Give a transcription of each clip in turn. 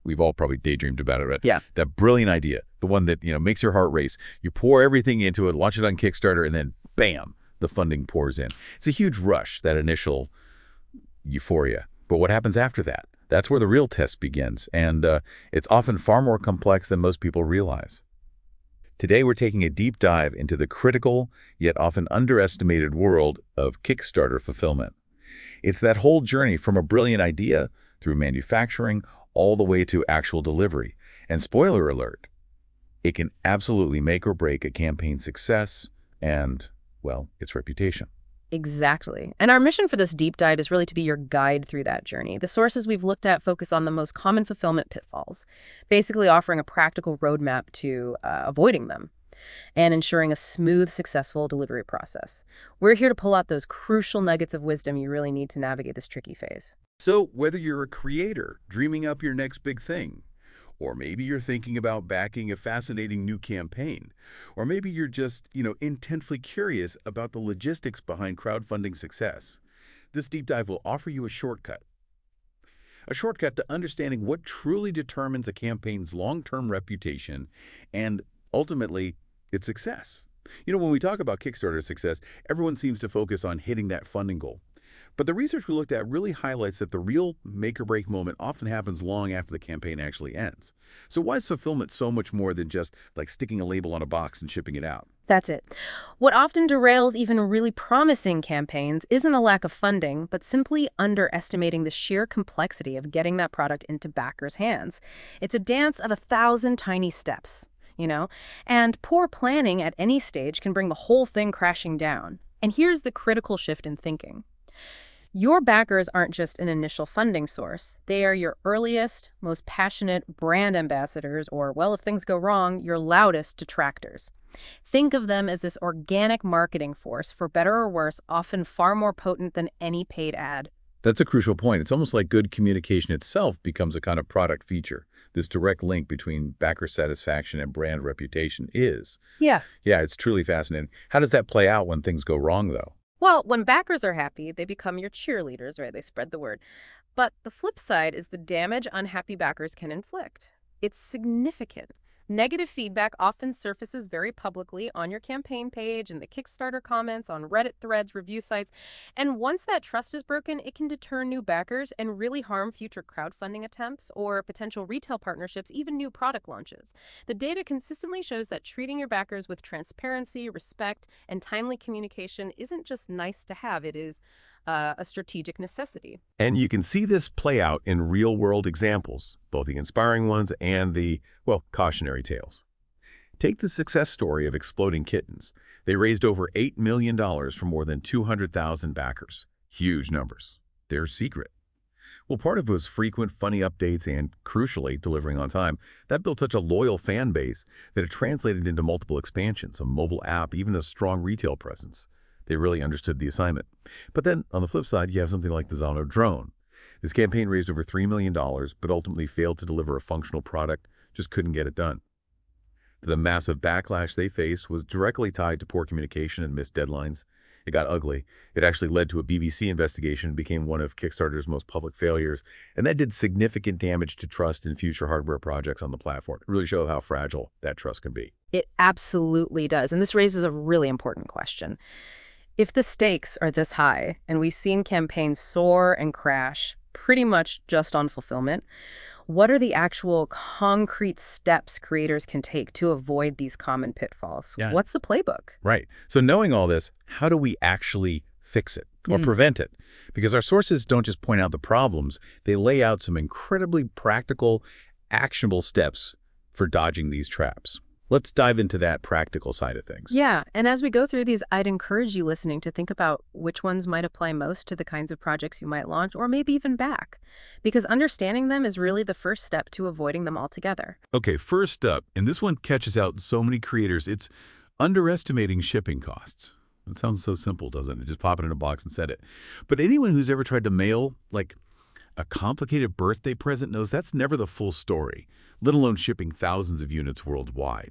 We've all probably daydreamed about it, right? Yeah. That brilliant idea, the one that, makes your heart race. You pour everything into it, launch it on Kickstarter, and then bam, the funding pours in. It's a huge rush, that initial euphoria. But what happens after that? That's where the real test begins, and it's often far more complex than most people realize. Today, we're taking a deep dive into the critical, yet often underestimated world of Kickstarter fulfillment. It's that whole journey from a brilliant idea through manufacturing all the way to actual delivery. And spoiler alert, it can absolutely make or break a campaign's success and, well, its reputation. Exactly. And our mission for this deep dive is really to be your guide through that journey. The sources we've looked at focus on the most common fulfillment pitfalls, basically offering a practical roadmap to avoiding them and ensuring a smooth, successful delivery process. We're here to pull out those crucial nuggets of wisdom you really need to navigate this tricky phase. So whether you're a creator dreaming up your next big thing, or maybe you're thinking about backing a fascinating new campaign, or maybe you're just, intensely curious about the logistics behind crowdfunding success, this deep dive will offer you a shortcut. A shortcut to understanding what truly determines a campaign's long-term reputation and, ultimately, its success. When we talk about Kickstarter success, everyone seems to focus on hitting that funding goal. But the research we looked at really highlights that the real make-or-break moment often happens long after the campaign actually ends. So why is fulfillment so much more than just like sticking a label on a box and shipping it out? That's it. What often derails even really promising campaigns isn't a lack of funding, but simply underestimating the sheer complexity of getting that product into backers' hands. It's a dance of 1,000 tiny steps, and poor planning at any stage can bring the whole thing crashing down. And here's the critical shift in thinking. Your backers aren't just an initial funding source. They are your earliest, most passionate brand ambassadors, or, well, if things go wrong, your loudest detractors. Think of them as this organic marketing force, for better or worse, often far more potent than any paid ad. That's a crucial point. It's almost like good communication itself becomes a kind of product feature. This direct link between backer satisfaction and brand reputation is. Yeah, it's truly fascinating. How does that play out when things go wrong, though? Well, when backers are happy, they become your cheerleaders, right? They spread the word. But the flip side is the damage unhappy backers can inflict. It's significant. Negative feedback often surfaces very publicly on your campaign page, in the Kickstarter comments, on Reddit threads, review sites. And once that trust is broken, it can deter new backers and really harm future crowdfunding attempts or potential retail partnerships, even new product launches. The data consistently shows that treating your backers with transparency, respect, and timely communication isn't just nice to have, it is a strategic necessity. And you can see this play out in real-world examples, both the inspiring ones and the, cautionary tales. Take the success story of Exploding Kittens. They raised over $8 million from more than 200,000 backers. Huge numbers. Their secret. Well, part of it was frequent, funny updates and, crucially, delivering on time. That built such a loyal fan base that it translated into multiple expansions, a mobile app, even a strong retail presence. They really understood the assignment. But then, on the flip side, you have something like the Zono drone. This campaign raised over $3 million, but ultimately failed to deliver a functional product, just couldn't get it done. The massive backlash they faced was directly tied to poor communication and missed deadlines. It got ugly. It actually led to a BBC investigation and became one of Kickstarter's most public failures, and that did significant damage to trust in future hardware projects on the platform. It really showed how fragile that trust can be. It absolutely does, and this raises a really important question. If the stakes are this high, and we've seen campaigns soar and crash pretty much just on fulfillment, what are the actual concrete steps creators can take to avoid these common pitfalls? Yeah. What's the playbook? Right. So knowing all this, how do we actually fix it or prevent it? Because our sources don't just point out the problems, they lay out some incredibly practical, actionable steps for dodging these traps. Let's dive into that practical side of things. Yeah, and as we go through these, I'd encourage you listening to think about which ones might apply most to the kinds of projects you might launch or maybe even back, because understanding them is really the first step to avoiding them altogether. Okay, first up, and this one catches out so many creators, it's underestimating shipping costs. It sounds so simple, doesn't it? Just pop it in a box and set it. But anyone who's ever tried to mail, like, a complicated birthday present knows that's never the full story, let alone shipping thousands of units worldwide.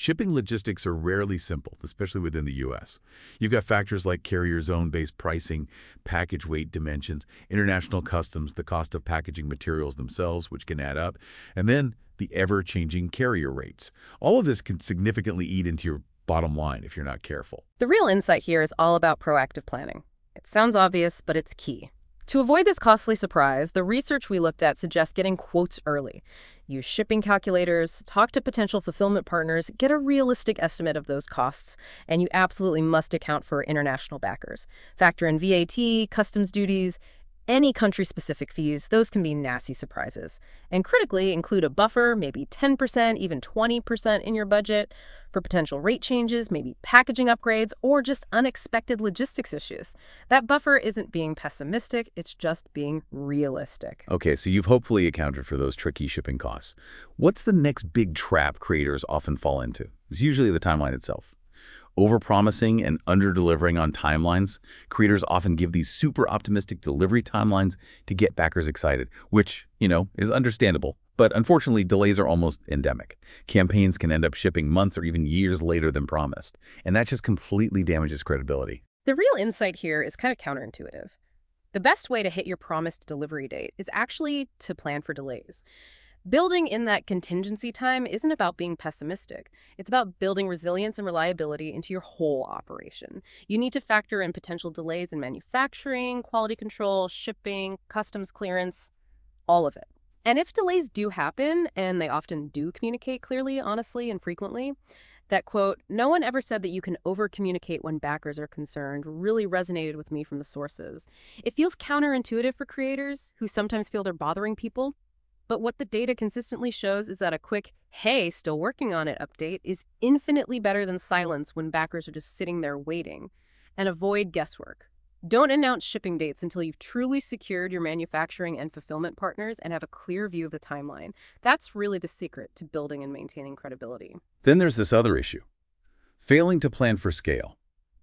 Shipping logistics are rarely simple, especially within the U.S. You've got factors like carrier zone-based pricing, package weight dimensions, international customs, the cost of packaging materials themselves, which can add up, and then the ever-changing carrier rates. All of this can significantly eat into your bottom line if you're not careful. The real insight here is all about proactive planning. It sounds obvious, but it's key. To avoid this costly surprise, the research we looked at suggests getting quotes early. Use shipping calculators, talk to potential fulfillment partners, get a realistic estimate of those costs, and you absolutely must account for international backers. Factor in VAT, customs duties, any country-specific fees. Those can be nasty surprises. And critically, include a buffer, maybe 10%, even 20% in your budget for potential rate changes, maybe packaging upgrades, or just unexpected logistics issues. That buffer isn't being pessimistic, it's just being realistic. Okay, so you've hopefully accounted for those tricky shipping costs. What's the next big trap creators often fall into? It's usually the timeline itself. Overpromising and under-delivering on timelines, creators often give these super optimistic delivery timelines to get backers excited, which, is understandable. But unfortunately, delays are almost endemic. Campaigns can end up shipping months or even years later than promised, and that just completely damages credibility. The real insight here is kind of counterintuitive. The best way to hit your promised delivery date is actually to plan for delays. Building in that contingency time isn't about being pessimistic. It's about building resilience and reliability into your whole operation. You need to factor in potential delays in manufacturing, quality control, shipping, customs clearance, all of it. And if delays do happen, and they often do communicate clearly, honestly, and frequently, that quote, "No one ever said that you can over-communicate when backers are concerned," really resonated with me from the sources. It feels counterintuitive for creators who sometimes feel they're bothering people. But what the data consistently shows is that a quick, "Hey, still working on it" update is infinitely better than silence when backers are just sitting there waiting. And avoid guesswork. Don't announce shipping dates until you've truly secured your manufacturing and fulfillment partners and have a clear view of the timeline. That's really the secret to building and maintaining credibility. Then there's this other issue, failing to plan for scale.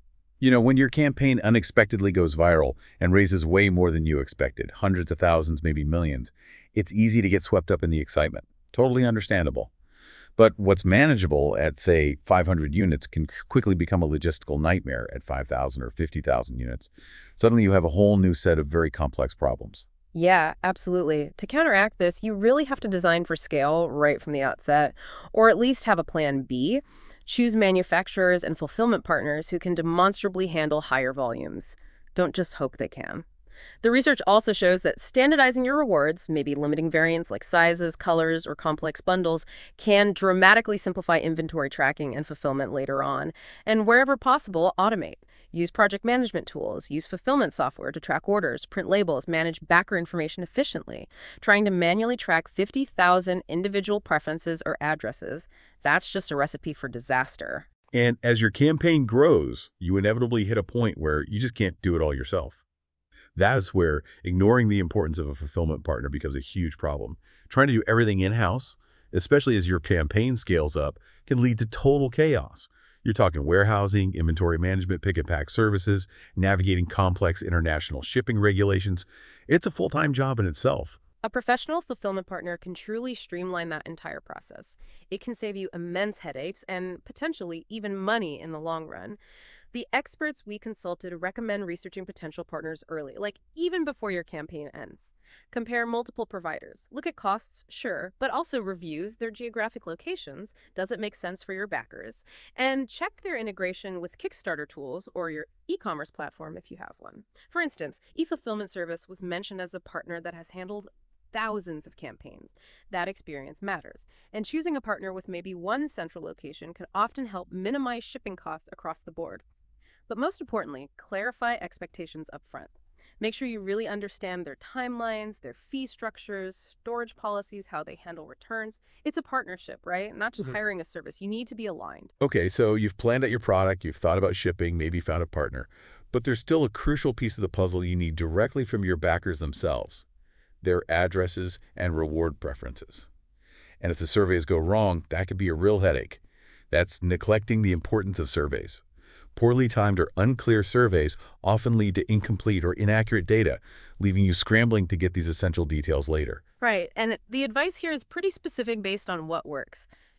When your campaign unexpectedly goes viral and raises way more than you expected, hundreds of thousands, maybe millions, it's easy to get swept up in the excitement. Totally understandable. But what's manageable at, say, 500 units can quickly become a logistical nightmare at 5,000 or 50,000 units. Suddenly you have a whole new set of very complex problems. Yeah, absolutely. To counteract this, you really have to design for scale right from the outset, or at least have a plan B. Choose manufacturers and fulfillment partners who can demonstrably handle higher volumes. Don't just hope they can. The research also shows that standardizing your rewards, maybe limiting variants like sizes, colors, or complex bundles, can dramatically simplify inventory tracking and fulfillment later on. And wherever possible, automate. Use project management tools, use fulfillment software to track orders, print labels, manage backer information efficiently. Trying to manually track 50,000 individual preferences or addresses, that's just a recipe for disaster. And as your campaign grows, you inevitably hit a point where you just can't do it all yourself. That's where ignoring the importance of a fulfillment partner becomes a huge problem. Trying to do everything in-house, especially as your campaign scales up, can lead to total chaos. You're talking warehousing, inventory management, pick and pack services, navigating complex international shipping regulations. It's a full-time job in itself. A professional fulfillment partner can truly streamline that entire process. It can save you immense headaches and potentially even money in the long run. The experts we consulted recommend researching potential partners early, like even before your campaign ends. Compare multiple providers. Look at costs, sure, but also reviews, their geographic locations. Does it make sense for your backers? And check their integration with Kickstarter tools or your e-commerce platform if you have one. For instance, eFulfillment Service was mentioned as a partner that has handled thousands of campaigns. That experience matters. And choosing a partner with maybe one central location can often help minimize shipping costs across the board. But most importantly, clarify expectations up front. Make sure you really understand their timelines, their fee structures, storage policies, how they handle returns. It's a partnership, right? Not just hiring a service. You need to be aligned. Okay, so you've planned out your product, you've thought about shipping, maybe found a partner. But there's still a crucial piece of the puzzle you need directly from your backers themselves: their addresses and reward preferences. And if the surveys go wrong, that could be a real headache. That's neglecting the importance of surveys. Poorly timed or unclear surveys often lead to incomplete or inaccurate data, leaving you scrambling to get these essential details later. Right, and the advice here is pretty specific based on what works.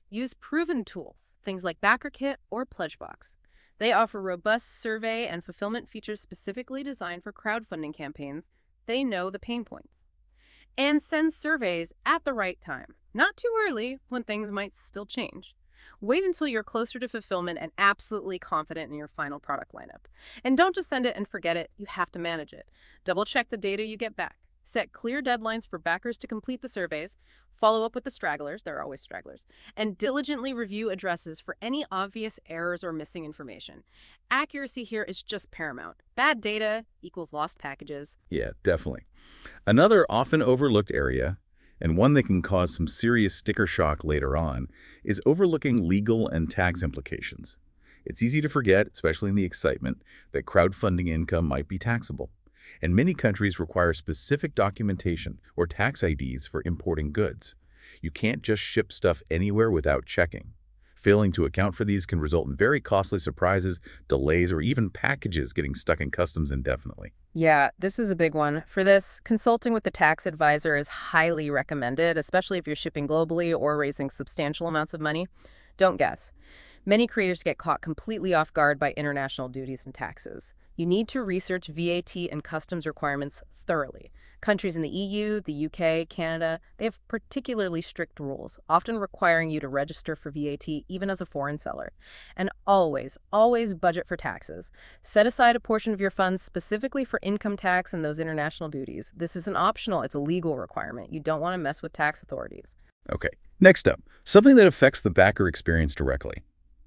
Use proven tools, things like BackerKit or Pledgebox. They offer robust survey and fulfillment features specifically designed for crowdfunding campaigns. They know the pain points. And send surveys at the right time, not too early when things might still change. Wait until you're closer to fulfillment and absolutely confident in your final product lineup. And don't just send it and forget it, you have to manage it. Double check the data you get back. Set clear deadlines for backers to complete the surveys, follow up with the stragglers, there are always stragglers, and diligently review addresses for any obvious errors or missing information. Accuracy here is just paramount. Bad data equals lost packages. Yeah, definitely. Another often overlooked area, and one that can cause some serious sticker shock later on, is overlooking legal and tax implications. It's easy to forget, especially in the excitement, that crowdfunding income might be taxable. And many countries require specific documentation or tax IDs for importing goods. You can't just ship stuff anywhere without checking. Failing to account for these can result in very costly surprises, delays, or even packages getting stuck in customs indefinitely. Yeah, this is a big one. For this, consulting with the tax advisor is highly recommended, especially if you're shipping globally or raising substantial amounts of money. Don't guess. Many creators get caught completely off guard by international duties and taxes. You need to research VAT and customs requirements thoroughly. Countries in the EU, the UK, Canada, they have particularly strict rules, often requiring you to register for VAT even as a foreign seller. And always, always budget for taxes. Set aside a portion of your funds specifically for income tax and those international duties. This isn't optional, it's a legal requirement. You don't want to mess with tax authorities. Okay, next up, something that affects the backer experience directly.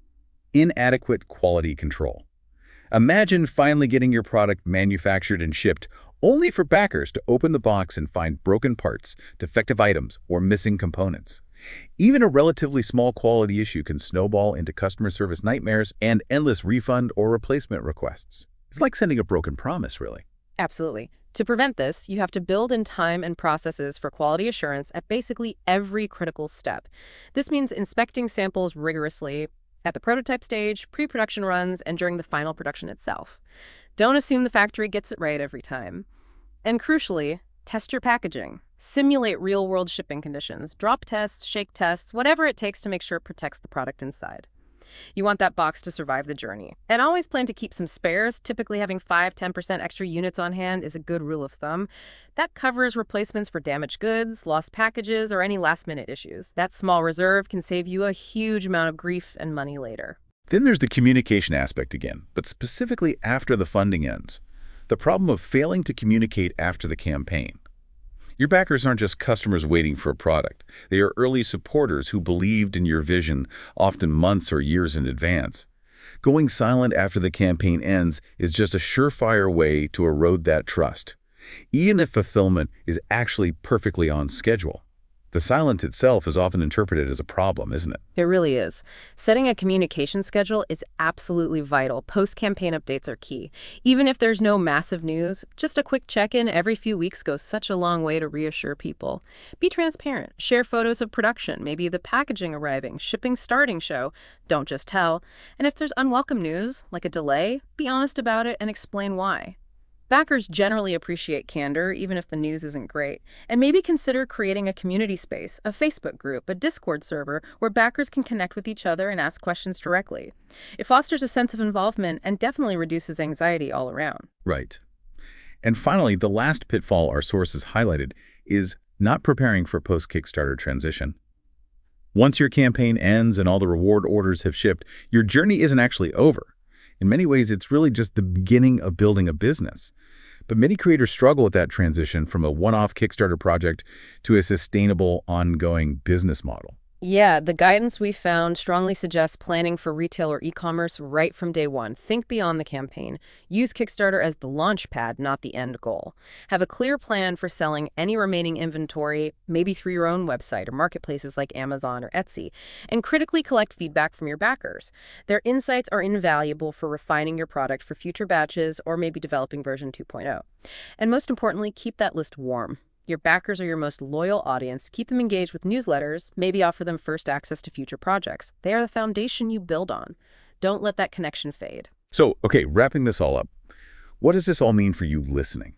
Inadequate quality control. Imagine finally getting your product manufactured and shipped only for backers to open the box and find broken parts, defective items, or missing components. Even a relatively small quality issue can snowball into customer service nightmares and endless refund or replacement requests. It's like sending a broken promise, really. Absolutely. To prevent this, you have to build in time and processes for quality assurance at basically every critical step. This means inspecting samples rigorously at the prototype stage, pre-production runs, and during the final production itself. Don't assume the factory gets it right every time. And crucially, test your packaging. Simulate real-world shipping conditions. Drop tests, shake tests, whatever it takes to make sure it protects the product inside. You want that box to survive the journey. And always plan to keep some spares. Typically having 5–10% extra units on hand is a good rule of thumb. That covers replacements for damaged goods, lost packages, or any last-minute issues. That small reserve can save you a huge amount of grief and money later. Then there's the communication aspect again, but specifically after the funding ends. The problem of failing to communicate after the campaign. Your backers aren't just customers waiting for a product. They are early supporters who believed in your vision, often months or years in advance. Going silent after the campaign ends is just a surefire way to erode that trust, even if fulfillment is actually perfectly on schedule. The silence itself is often interpreted as a problem, isn't it? It really is. Setting a communication schedule is absolutely vital. Post-campaign updates are key. Even if there's no massive news, just a quick check-in every few weeks goes such a long way to reassure people. Be transparent. Share photos of production, maybe the packaging arriving, shipping starting show. Don't just tell. And if there's unwelcome news, like a delay, be honest about it and explain why. Backers generally appreciate candor, even if the news isn't great. And maybe consider creating a community space, a Facebook group, a Discord server, where backers can connect with each other and ask questions directly. It fosters a sense of involvement and definitely reduces anxiety all around. Right. And finally, the last pitfall our sources highlighted is not preparing for post-Kickstarter transition. Once your campaign ends and all the reward orders have shipped, your journey isn't actually over. In many ways, it's really just the beginning of building a business. But many creators struggle with that transition from a one-off Kickstarter project to a sustainable, ongoing business model. Yeah, the guidance we found strongly suggests planning for retail or e-commerce right from day one. Think beyond the campaign. Use Kickstarter as the launch pad, not the end goal. Have a clear plan for selling any remaining inventory, maybe through your own website or marketplaces like Amazon or Etsy, and critically collect feedback from your backers. Their insights are invaluable for refining your product for future batches or maybe developing version 2.0. And most importantly, keep that list warm. Your backers are your most loyal audience. Keep them engaged with newsletters, maybe offer them first access to future projects. They are the foundation you build on. Don't let that connection fade. So, okay, wrapping this all up, what does this all mean for you listening?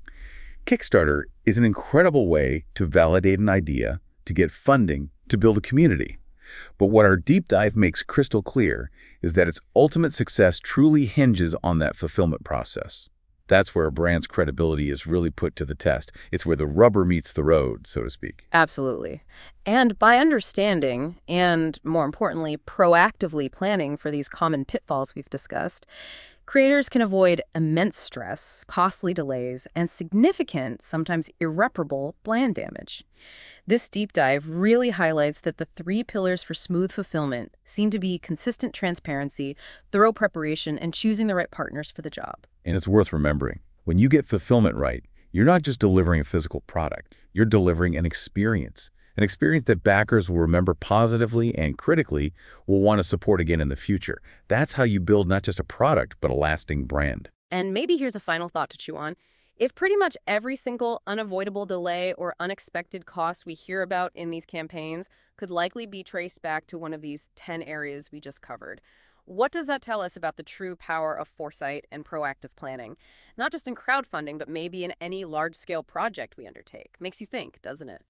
Kickstarter is an incredible way to validate an idea, to get funding, to build a community. But what our deep dive makes crystal clear is that its ultimate success truly hinges on that fulfillment process. That's where a brand's credibility is really put to the test. It's where the rubber meets the road, so to speak. Absolutely. And by understanding and, more importantly, proactively planning for these common pitfalls we've discussed, creators can avoid immense stress, costly delays, and significant, sometimes irreparable, brand damage. This deep dive really highlights that the three pillars for smooth fulfillment seem to be consistent transparency, thorough preparation, and choosing the right partners for the job. And it's worth remembering, when you get fulfillment right, you're not just delivering a physical product, you're delivering an experience that backers will remember positively and critically will want to support again in the future. That's how you build not just a product, but a lasting brand. And maybe here's a final thought to chew on. If pretty much every single unavoidable delay or unexpected cost we hear about in these campaigns could likely be traced back to one of these 10 areas we just covered, what does that tell us about the true power of foresight and proactive planning? Not just in crowdfunding, but maybe in any large-scale project we undertake. Makes you think, doesn't it?